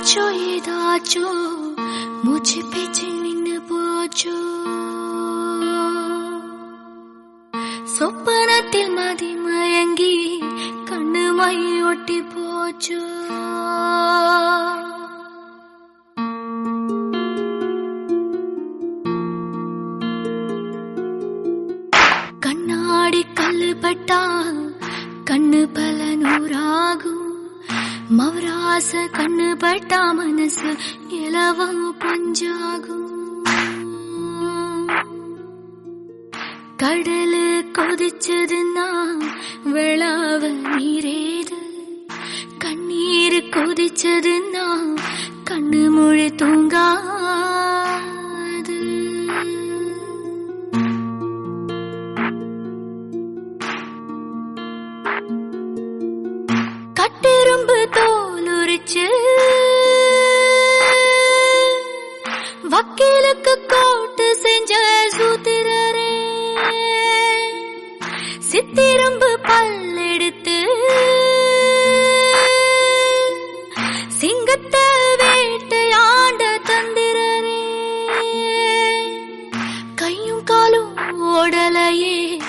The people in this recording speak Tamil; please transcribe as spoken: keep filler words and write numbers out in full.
ஆச்சோ ஏதாச்சோ மூச்சு பேச்சு நின்னு போச்சோ சொப்பனத்தில் மதி மயங்கி கண்ணு மை ஒட்டி போச்சோ கண்ணாடி கல்லு பட்டா கண்ணு பல நூறாகும் மவராச கண்ணு பட்டா மனசு இலவம் பஞ்சாகும் கடலு கொதிச்சதுன்னா விளாவ நீரேது கண்ணீர் கொதிச்சதுன்னா கண்ணு மொழி தூங்காது கட்டெரும்பு தோலுரிச்சு வக்கீலுக்கு கோட்டு செஞ்ச சூத்திரரே சித்திரம்பு பல்லெடுத்து சிங்கத்தை வேட்டையாண்ட தந்திரரே கையும் காலும் ஓடலையே